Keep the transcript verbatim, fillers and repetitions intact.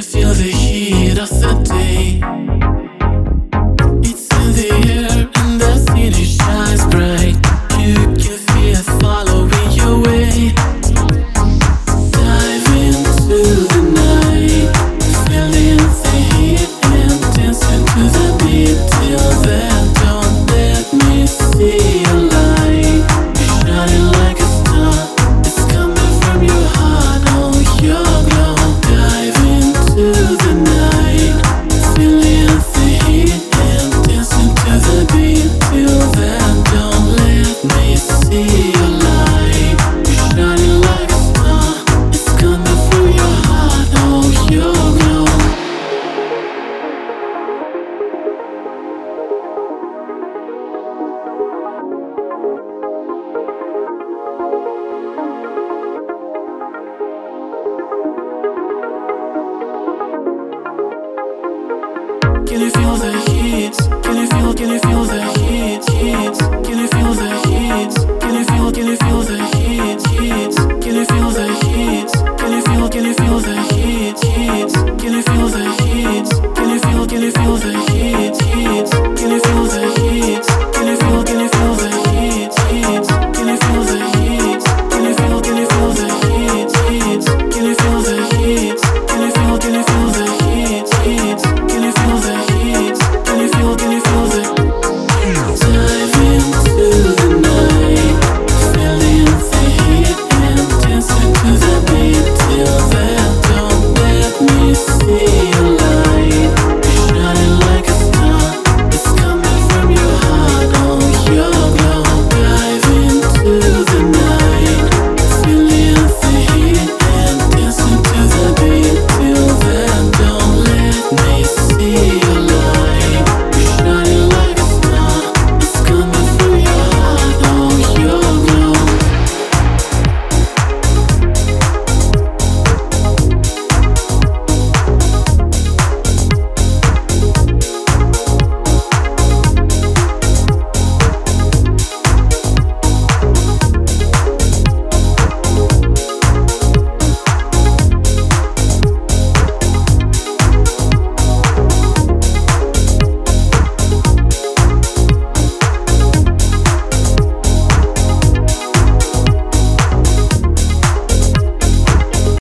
you feel the heat of the day? It's in the air and the city shines bright. You can feel it following your way. Dive into the night, feeling the heat and dancing to the beat. Till then, don't let me see your light. You're shining like a star. It's coming from your heart. Oh, your glow. Dive into the night, feeling the heat and dancing to the beat. Till then, don't let me see your light. You're shining like a star. It's coming from your heart. Oh, your glow. Can you feel the heat? Can you feel, can you feel the heat, heat? Can you feel the heat? Can you feel, can you feel the heat, heat? Can you feel the heat? Can you feel, can you feel the heat, heat? Can you feel the